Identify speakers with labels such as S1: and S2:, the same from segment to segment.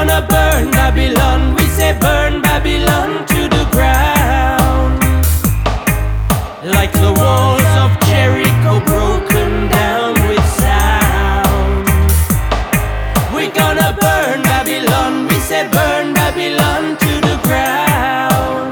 S1: gonna burn Babylon. We say burn Babylon to the ground. Like the walls of Jericho broken down with sound. We gonna burn Babylon. We say burn Babylon to the ground.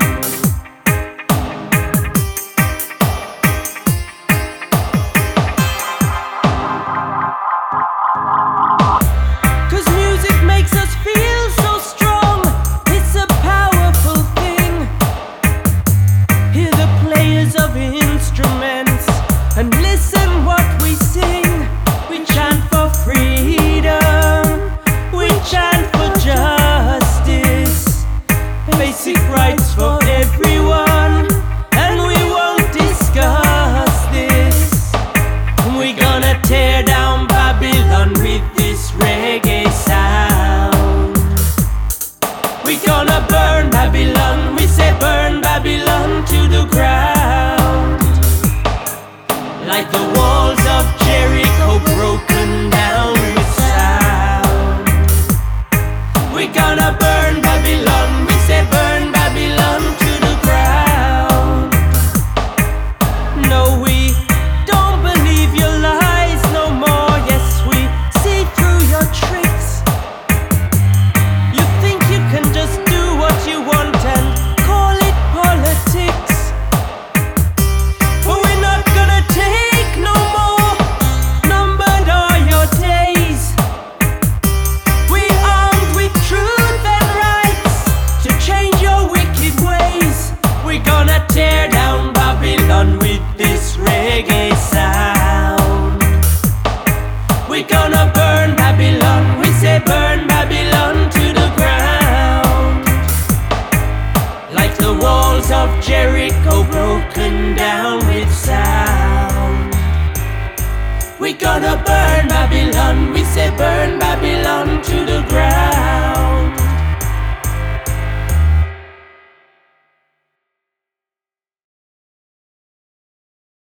S1: Cause music makes us feel so strong. It's a powerful thing. Hear the players of instruments and listen what we sing. We chant for freedom. We chant for justice. Basic rights for everyone. And we won't discuss this. We gonna tear down Babylon with this reggae sound. We gonna burn Babylon. We say burn Babylon to the ground. Like the walls of Jericho broken down with sound. We gonna burn Babylon. We say burn Babylon to the ground. No, we don't believe your lies no more. Yes, we see through your tricks. You think you can just do what you want and call it politics. But we're not gonna take no more. Numbered are your days. We armed with truth and rights to change your wicked ways. We're gonna tear down Babylon with this reggae sound. We're gonna burn Babylon. We say burn Babylon to the ground. Like the walls of Jericho broken down with sound. We're gonna burn Babylon. We say burn